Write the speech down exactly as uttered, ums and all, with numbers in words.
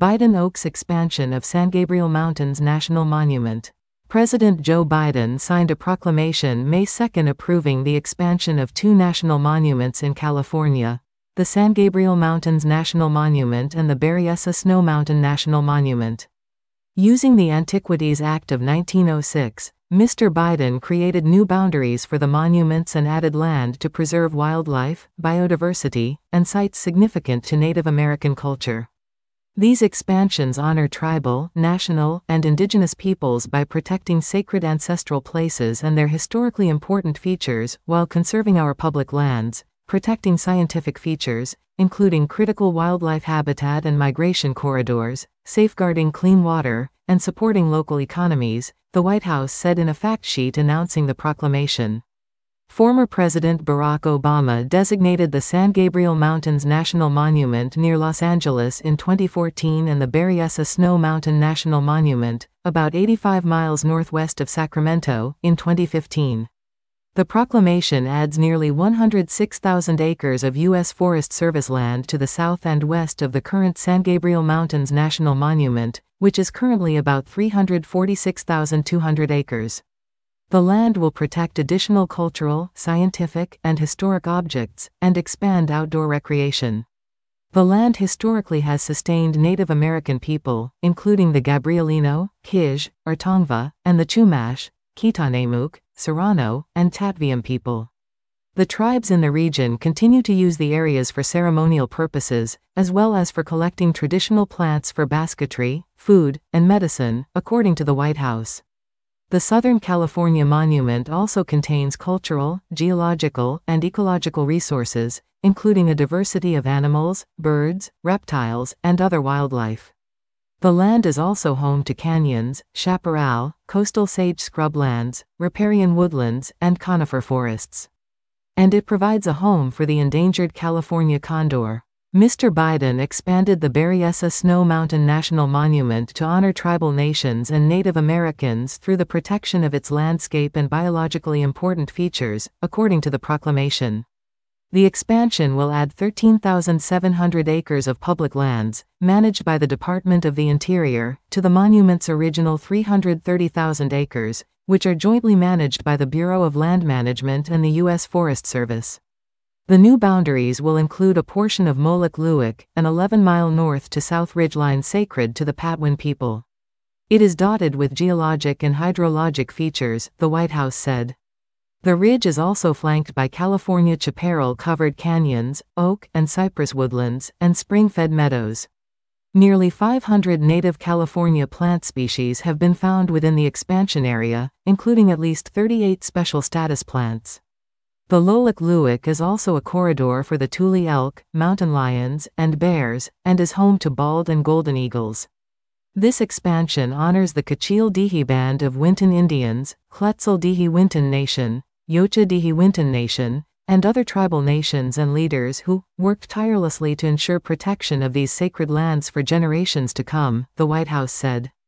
Biden Oaks expansion of San Gabriel Mountains National Monument. President Joe Biden signed a proclamation May second approving the expansion of two national monuments in California, the San Gabriel Mountains National Monument and the Berryessa Snow Mountain National Monument. Using the Antiquities Act of nineteen oh six, Mister Biden created new boundaries for the monuments and added land to preserve wildlife, biodiversity, and sites significant to Native American culture. These expansions honor tribal, national, and indigenous peoples by protecting sacred ancestral places and their historically important features, while conserving our public lands, protecting scientific features, including critical wildlife habitat and migration corridors, safeguarding clean water, and supporting local economies, the White House said in a fact sheet announcing the proclamation. Former President Barack Obama designated the San Gabriel Mountains National Monument near Los Angeles in twenty fourteen and the Berryessa Snow Mountain National Monument, about eighty-five miles northwest of Sacramento, in twenty fifteen. The proclamation adds nearly one hundred six thousand acres of U S Forest Service land to the south and west of the current San Gabriel Mountains National Monument, which is currently about three hundred forty-six thousand two hundred acres. The land will protect additional cultural, scientific, and historic objects, and expand outdoor recreation. The land historically has sustained Native American people, including the Gabrielino, Kij, Artongva, and the Chumash, Kitanemuk, Serrano, and Tatviam people. The tribes in the region continue to use the areas for ceremonial purposes, as well as for collecting traditional plants for basketry, food, and medicine, according to the White House. The Southern California Monument also contains cultural, geological, and ecological resources, including a diversity of animals, birds, reptiles, and other wildlife. The land is also home to canyons, chaparral, coastal sage scrublands, riparian woodlands, and conifer forests. And it provides a home for the endangered California condor. Mister Biden expanded the Berryessa Snow Mountain National Monument to honor tribal nations and Native Americans through the protection of its landscape and biologically important features, according to the proclamation. The expansion will add thirteen thousand seven hundred acres of public lands, managed by the Department of the Interior, to the monument's original three hundred thirty thousand acres, which are jointly managed by the Bureau of Land Management and the U S Forest Service. The new boundaries will include a portion of Moloch Luwak, an eleven mile north to south ridgeline sacred to the Patwin people. It is dotted with geologic and hydrologic features, the White House said. The ridge is also flanked by California chaparral-covered canyons, oak and cypress woodlands, and spring-fed meadows. Nearly five hundred native California plant species have been found within the expansion area, including at least thirty-eight special status plants. The Moloch Luwak is also a corridor for the Tule elk, mountain lions, and bears, and is home to bald and golden eagles. This expansion honors the Kachil-Dihi Band of Winton Indians, Quetzal-Dihi Winton Nation, Yocha-Dihi Winton Nation, and other tribal nations and leaders who worked tirelessly to ensure protection of these sacred lands for generations to come, the White House said.